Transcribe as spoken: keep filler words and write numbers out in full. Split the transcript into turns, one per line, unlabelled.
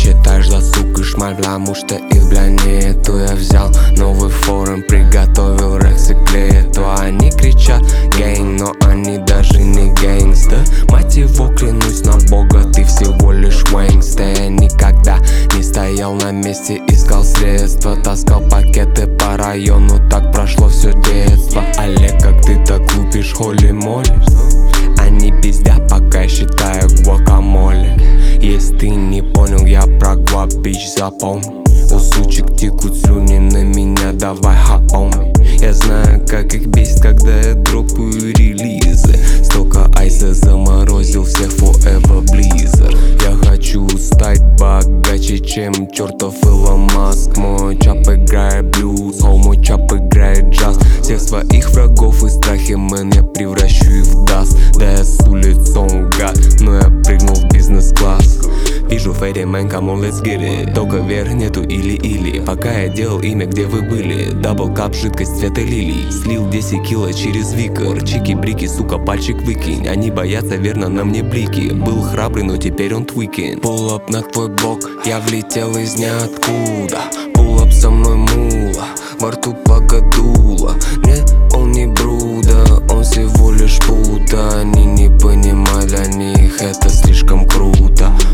считаешь досуг и шмаль, потому что их, бля, нету. Я взял новый форум, приготовил рекс и клеету. Они кричат гэнг, но они даже не гэнгста. Мать его, клянусь на бога, ты всего лишь вэнгста. Я никогда не стоял на месте, искал средства, таскал пакеты по району, так прошло все детство. Олег, как ты так лупишь холи-моли? Они пиздят, пока я считаю гуакамоле. Если ты не понял, я про гуап, бич, запомни. У сучек текут слюни на меня, давай хапом. Я знаю, как их бесит, когда я дропаю релизы. Столько айса заморозил всех forever blizzard. Я хочу стать богаче, чем чертов Илон Маск. Мой чап играет блюз, хоу, мой чап играет джаз. Всех своих врагов и страхи, мэн, я превращу их в даст. Да я с улиц, он гад, но я прыгнул в бизнес-класс. Вижу фэри, мэн, come on, let's get it. Только вверх, нету или-или. Пока я делал имя, где вы были. Дабл кап, жидкость цвета лилий. Слил десять кило через викор. Чики-брики, сука, пальчик выкинь. Они боятся, верно, на мне блики. Был храбрый, но теперь он твикин. Pull up на твой блок, я влетел из ниоткуда. Pull up со мной мула, во рту погодула. Нет, он не бруда, он всего лишь пута. Они не понимают, для них это слишком круто.